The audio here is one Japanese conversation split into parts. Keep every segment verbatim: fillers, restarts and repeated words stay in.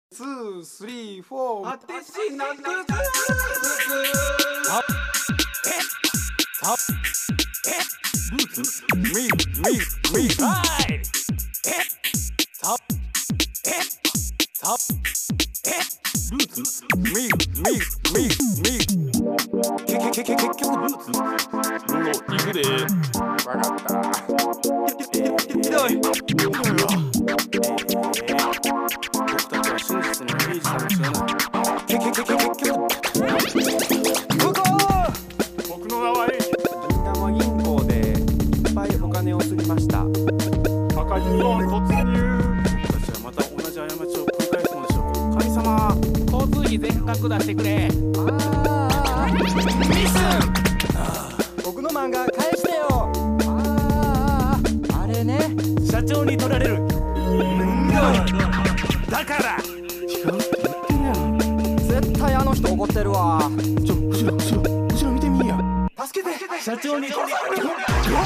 ツー、スリー、フォー。 果てしなくずつタえタえルーツミミミはいえタえタえルーツミミミミけけけけ結局ルーツもう行くでわかったひどいひどいわ僕たちは真実のイメージさえ知らないけけけけ結局向こう僕の名は銀玉銀行でいっぱいお金をすりました赤字ゾーン突入私はまた同じ過ちを繰り返すのでしょうか神様交通費全額出してくれああミス僕の漫画返してよあああれね社長に取られるうんだから違うって言ってるやん絶対あの人怒ってるわちょ後ろ後ろ後ろ見てみいや助けて社長に取られるうわ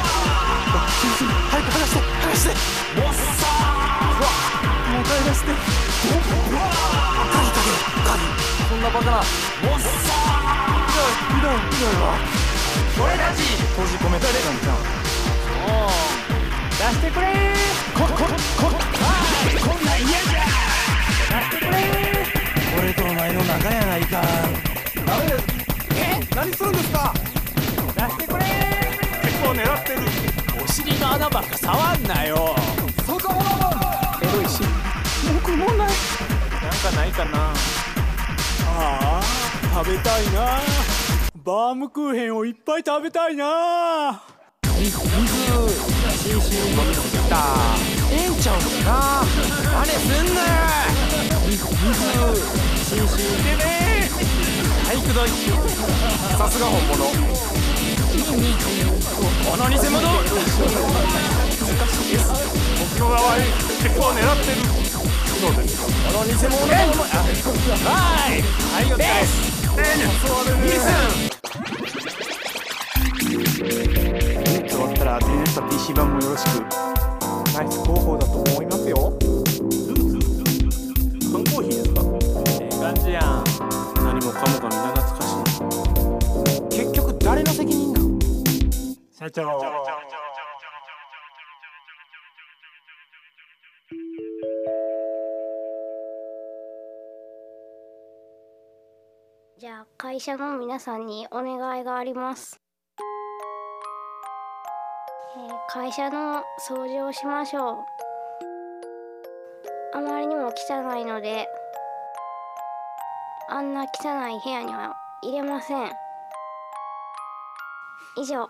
早く離して離してもっさーうわもう帰らせてうわ鍵鍵鍵そんなバカなもっさーひどいひどいひどいわ俺たち閉じ込めたれなんちゃんおー出してくれーこここはいこんなん嫌じゃ出してくれー俺とお前の仲やないかダメですえ何するんですか出してくれー結構狙ってるお尻の穴ばっか触んなよそこエロいし僕もないなんかないかなああ食べたいなバームクーヘンをいっぱい食べたいな水新種飲みすぎたええんちゃうかなあれすんな水新種でねはいくどいさすが本物この偽物難しいです僕の名は結構狙ってるそうですかこの偽物はいはいよですミス終わったら当てになった ピーシー 版もよろしくナイス広報だと思いますよ缶コーヒーですかええ感じやん何もかもがみんな懐かしい結局誰の責任なん社長じゃあ会社の皆さんにお願いがあります、えー、会社の掃除をしましょうあまりにも汚いのであんな汚い部屋には入れません以上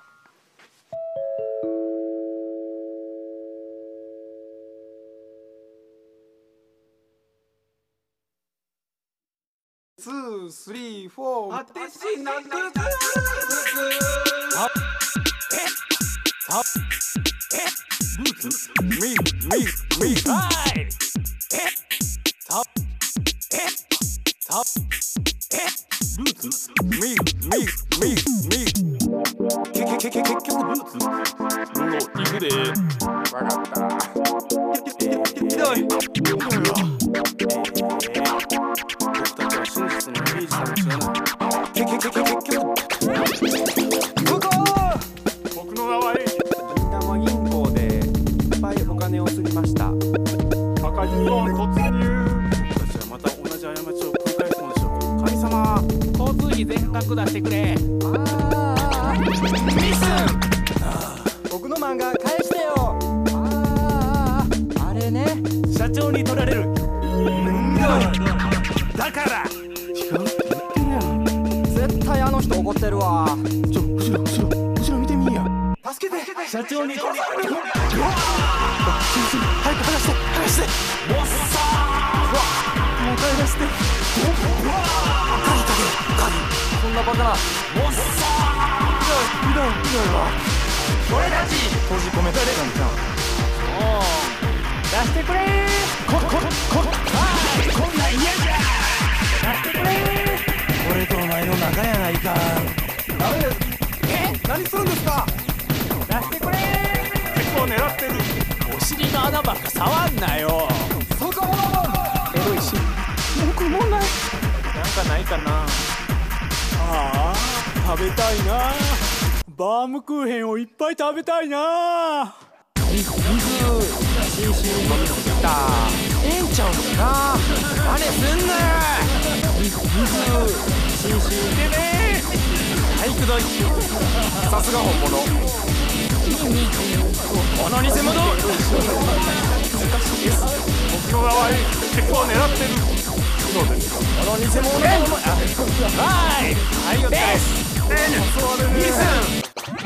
ツー、スリー、フォー。 果てしなくずつタえタえルーツミミミはいえタえタえルーツミミミミけけけけ結局ルーツもう行くでわかったひどいひどいわ僕たちは真実のイメージさえ知らないけけけけ結局向こう僕の名は銀玉銀行でいっぱいお金をすりました赤字ゾーン突入私はまた同じ過ちを繰り返すのでしょうか神様交通費全額出してくれああミス僕の漫画返してよあああれね社長に取られるうんだから違うって言ってるやん絶対あの人怒ってるわちょ後ろ後ろ後ろ見てみいや助けて社長に取られるうわ早く離して離してもっさーうわもう帰らせてうわ鍵鍵鍵そんなバカなもっさーひどいひどいひどいわ俺たち閉じ込めたれなんちゃんおー出してくれーこここはいこんなん嫌じゃ出してくれー俺とお前の仲やないかダメですえ何するんですか出してくれー結構狙ってるお尻の穴ばっか触んなよそこエロいし食いもんない。なんかないかな。 ああ、食べたいな。バームクーヘンをいっぱい食べたいな。 水、水、新種飲みすぎた。ええんちゃうのかな。あれすんな。水、水、新種でね。はい、くどい。さすが本物。この偽物。難しいです。僕の場合、結構狙ってるのですが。この偽物の。はい、はい、よです。リスン。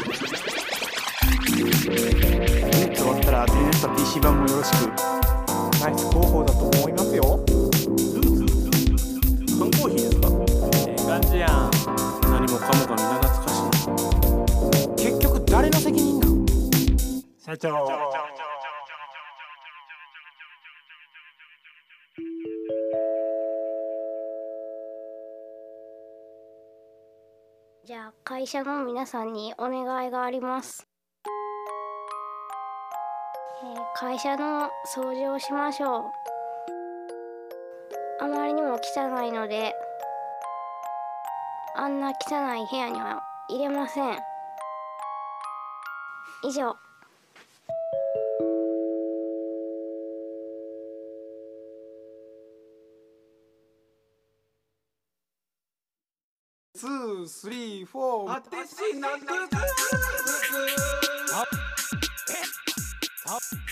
終わったらディネスタ ピーシー 版もよろしく。ナイス広報だと思いますよ。 缶コーヒーですか。 ええ感じやん。 何もかもがみんな懐かしい。 結局誰の責任なん？ 社長。 じゃあ会社の皆さんにお願いがあります。えー会社の掃除をしましょう。あまりにも汚いので、あんな汚い部屋には入れません。以上。 ツー、スリー、フォー。 果てしなくずつあ